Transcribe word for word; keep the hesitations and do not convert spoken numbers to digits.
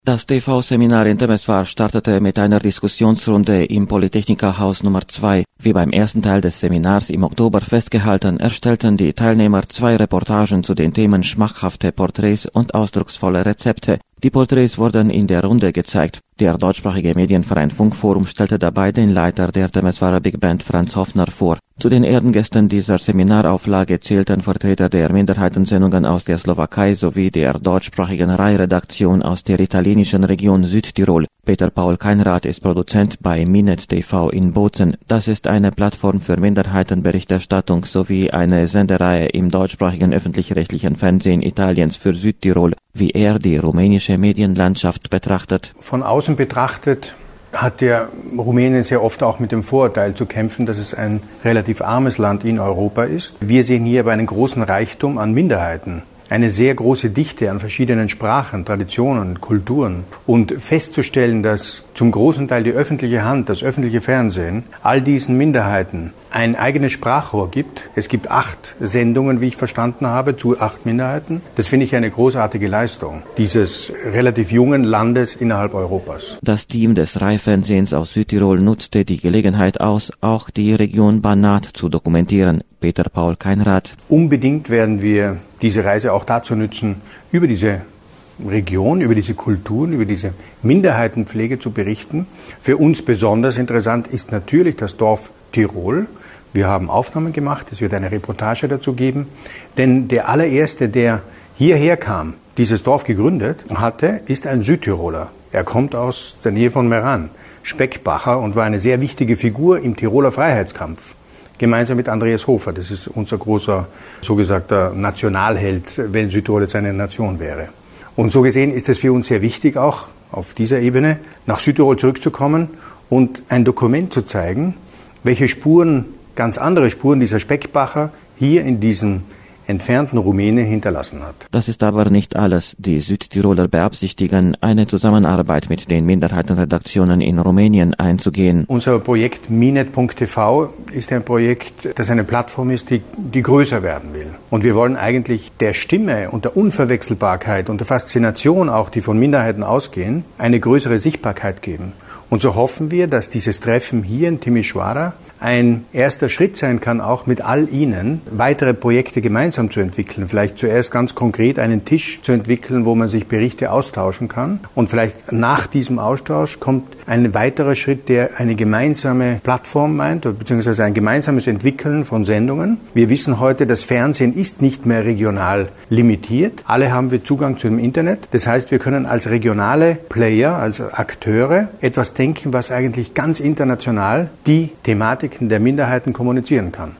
Das T V-Seminar in Temeswar startete mit einer Diskussionsrunde im Polytechnika-Haus Nummer zwei. Wie beim ersten Teil des Seminars im Oktober festgehalten, erstellten die Teilnehmer zwei Reportagen zu den Themen schmackhafte Porträts und ausdrucksvolle Rezepte. Die Porträts wurden in der Runde gezeigt. Der deutschsprachige Medienverein Funkforum stellte dabei den Leiter der Temeswarer Big Band Franz Hoffner vor. Zu den Ehrengästen dieser Seminarauflage zählten Vertreter der Minderheitensendungen aus der Slowakei sowie der deutschsprachigen Reihredaktion aus der italienischen Region Südtirol. Peter Paul Keinrath ist Produzent bei Minet T V in Bozen. Das ist eine Plattform für Minderheitenberichterstattung sowie eine Sendereihe im deutschsprachigen öffentlich-rechtlichen Fernsehen Italiens für Südtirol, wie er die rumänische Medienlandschaft betrachtet. Von außen betrachtet hat ja Rumänien sehr oft auch mit dem Vorurteil zu kämpfen, dass es ein relativ armes Land in Europa ist. Wir sehen hier aber einen großen Reichtum an Minderheiten, eine sehr große Dichte an verschiedenen Sprachen, Traditionen, Kulturen. Und festzustellen, dass zum großen Teil die öffentliche Hand, das öffentliche Fernsehen, all diesen Minderheiten ein eigenes Sprachrohr gibt. Es gibt acht Sendungen, wie ich verstanden habe, zu acht Minderheiten. Das finde ich eine großartige Leistung dieses relativ jungen Landes innerhalb Europas. Das Team des Rai-Fernsehens aus Südtirol nutzte die Gelegenheit aus, auch die Region Banat zu dokumentieren. Peter Paul Keinrath. Unbedingt werden wir diese Reise auch dazu nutzen, über diese Region, über diese Kulturen, über diese Minderheitenpflege zu berichten. Für uns besonders interessant ist natürlich das Dorf Tirol. Wir haben Aufnahmen gemacht, es wird eine Reportage dazu geben, denn der allererste, der hierher kam, dieses Dorf gegründet hatte, ist ein Südtiroler. Er kommt aus der Nähe von Meran, Speckbacher, und war eine sehr wichtige Figur im Tiroler Freiheitskampf. Gemeinsam mit Andreas Hofer, das ist unser großer, so gesagter Nationalheld, wenn Südtirol jetzt eine Nation wäre. Und so gesehen ist es für uns sehr wichtig, auch auf dieser Ebene nach Südtirol zurückzukommen und ein Dokument zu zeigen, welche Spuren, ganz andere Spuren dieser Speckbacher hier in diesem entfernten Rumänien hinterlassen hat. Das ist aber nicht alles. Die Südtiroler beabsichtigen, eine Zusammenarbeit mit den Minderheitenredaktionen in Rumänien einzugehen. Unser Projekt Minet Punkt T V ist ein Projekt, das eine Plattform ist, die, die größer werden will. Und wir wollen eigentlich der Stimme und der Unverwechselbarkeit und der Faszination auch, die von Minderheiten ausgehen, eine größere Sichtbarkeit geben. Und so hoffen wir, dass dieses Treffen hier in Timișoara ein erster Schritt sein kann, auch mit all Ihnen weitere Projekte gemeinsam zu entwickeln. Vielleicht zuerst ganz konkret einen Tisch zu entwickeln, wo man sich Berichte austauschen kann. Und vielleicht nach diesem Austausch kommt ein weiterer Schritt, der eine gemeinsame Plattform meint, beziehungsweise ein gemeinsames Entwickeln von Sendungen. Wir wissen heute, das Fernsehen ist nicht mehr regional limitiert. Alle haben wir Zugang zu dem Internet. Das heißt, wir können als regionale Player, als Akteure etwas denken, was eigentlich ganz international die Thematik der Minderheiten kommunizieren kann.